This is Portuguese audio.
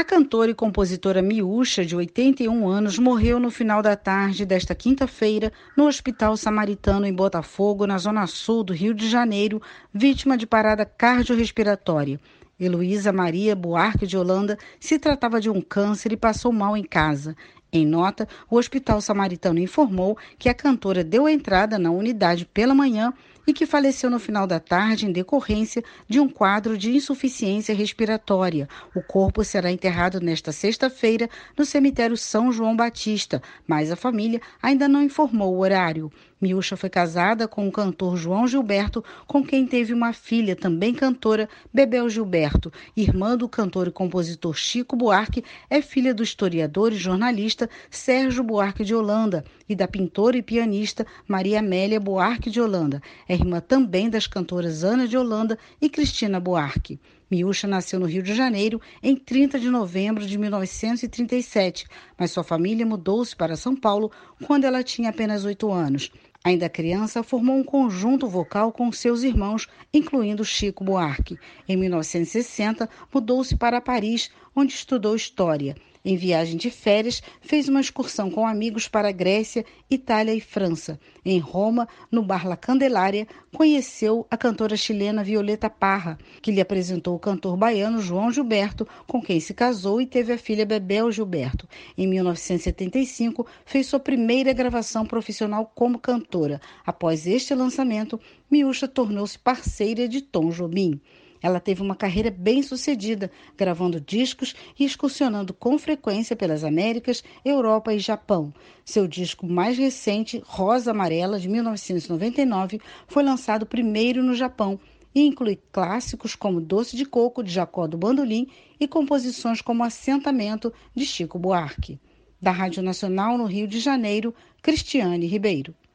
A cantora e compositora Miúcha, de 81 anos, morreu no final da tarde desta quinta-feira no Hospital Samaritano em Botafogo, na zona sul do Rio de Janeiro, vítima de parada cardiorrespiratória. Heloísa Maria Buarque de Holanda se tratava de um câncer e passou mal em casa. Em nota, o Hospital Samaritano informou que a cantora deu entrada na unidade pela manhã e que faleceu no final da tarde em decorrência de um quadro de insuficiência respiratória. O corpo será enterrado nesta sexta-feira no cemitério São João Batista, mas a família ainda não informou o horário. Miúcha foi casada com o cantor João Gilberto, com quem teve uma filha, também cantora, Bebel Gilberto. Irmã do cantor e compositor Chico Buarque, é filha do historiador e jornalista Sérgio Buarque de Holanda e da pintora e pianista Maria Amélia Buarque de Holanda. É irmã também das cantoras Ana de Holanda e Cristina Buarque. Miúcha nasceu no Rio de Janeiro em 30 de novembro de 1937, mas sua família mudou-se para São Paulo quando ela tinha apenas 8 anos. Ainda criança, formou um conjunto vocal com seus irmãos, incluindo Chico Buarque. Em 1960, mudou-se para Paris, onde estudou História. Em viagem de férias, fez uma excursão com amigos para a Grécia, Itália e França. Em Roma, no bar La Candelária, conheceu a cantora chilena Violeta Parra, que lhe apresentou o cantor baiano João Gilberto, com quem se casou e teve a filha Bebel Gilberto. Em 1975, fez sua primeira gravação profissional como cantora. Após este lançamento, Miúcha tornou-se parceira de Tom Jobim. Ela teve uma carreira bem-sucedida, gravando discos e excursionando com frequência pelas Américas, Europa e Japão. Seu disco mais recente, Rosa Amarela, de 1999, foi lançado primeiro no Japão e inclui clássicos como Doce de Coco, de Jacó do Bandolim, e composições como Assentamento, de Chico Buarque. Da Rádio Nacional no Rio de Janeiro, Cristiane Ribeiro.